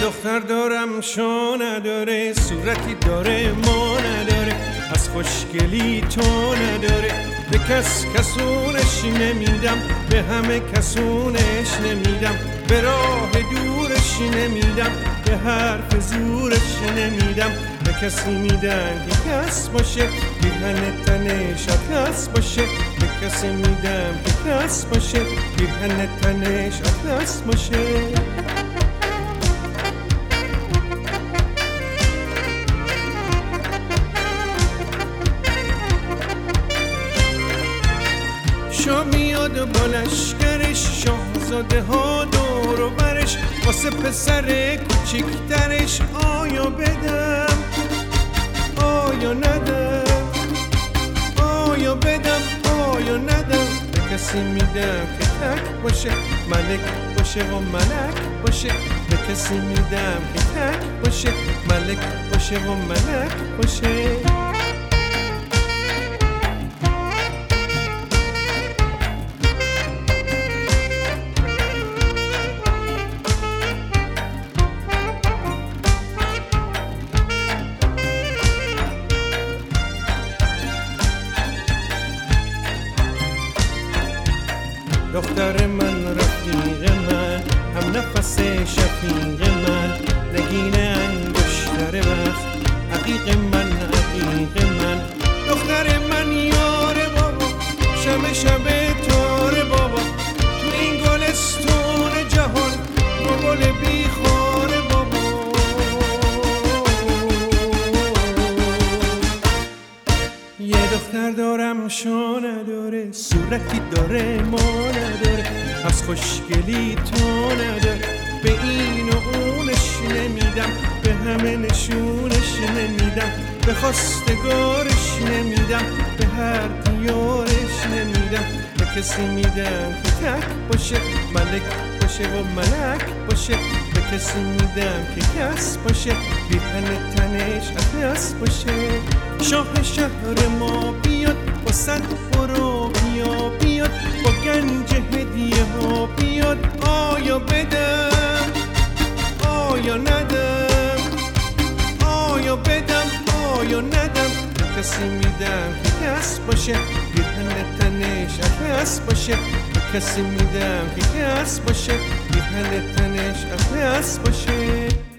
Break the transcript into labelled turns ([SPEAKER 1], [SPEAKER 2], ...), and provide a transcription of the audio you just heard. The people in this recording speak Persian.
[SPEAKER 1] دختر دارم شو نداره، صورتی داره ما نداره، از خوشگلی تو نداره. به کس کسونش نمیدم، به همه کسونش نمیدم، به راه دورش نمیدم، به حرف زورش نمیدم. به کسی میدم که کس باشه، پیرهن تنش اطلس باشه. به کسی میدم که کس باشه، پیرهن تنش اطلس باشه. شاه میاد و با لشکرش، شاهزاده ها دور و برش، واسه پسر کوچیکترش آیا بدم آیا ندم، آیا بدم آیا ندم. به کسی میدم که تک باشه، ملک باشه و ملک باشه. به کسی میدم که تک باشه، ملک باشه و ملک باشه. دختر من رفیق من، هم نفس شفیق من، نگین انگشتر وقت، عقیق من عقیق من. دختر من یار بابا، شب شب تار بابا، تو این گلستون جهان رو گل بیخار بابا. یه دختر دارم شو نداره، صورتی داره ما نداره، از خوشگلی تو نداره. به این و اونش نمیدم، به همه نشونش نمیدم، به خواستگارش نمیدم، به هر دیارش نمیدم. به کسی میدم که تک باشه، ملک باشه و ملک باشه. به کسی میدم که کس باشه، پیرهن تنش اطلس باشه. شاه شهر ما بیاد، با صد برو بیا بیاد، با گنج هدیه ها بیاد. آیا بدم آیا ندم، آیا بدم آیا ندم. به کسی میدم که کس باشه، پیرهن تنش اطلس باشه. به کسی میدم که کس باشه، پیرهن تنش اطلس باشه.